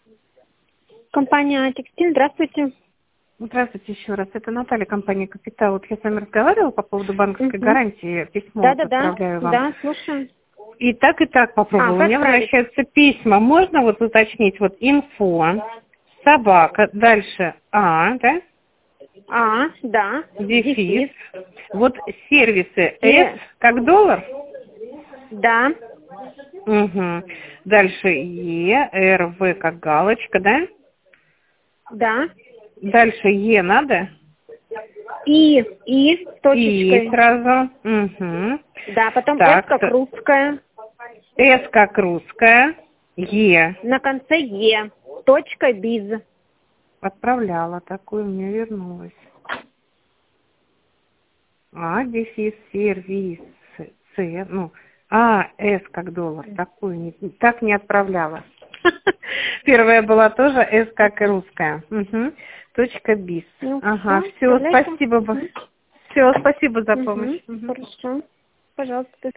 Компания «Текстиль», здравствуйте. Здравствуйте еще раз. Это Наталья, компания «Капитал». Вот я с вами разговаривала по поводу банковской гарантии. Письмо отправляю вам. Да, слушаю. И так попробовала. У меня возвращаются письма. Можно вот уточнить? Вот инфо, собака, дальше да? Да. Дефис. Вот сервисы С, как доллар? Да. Угу. Дальше Е, Р, В, как галочка, да? Да. Дальше Е надо? И с точечкой. И сразу. Угу. Да, потом Так, С как русская. С как русская. Е. На конце Е. Точка biz. Отправляла такую, мне вернулась. Дефис, сервис, С, С как доллар, такую так не отправляла. Первая была тоже С как русская. Угу. Точка biz. Ага, все, спасибо. Все, спасибо за помощь. Хорошо. Пожалуйста.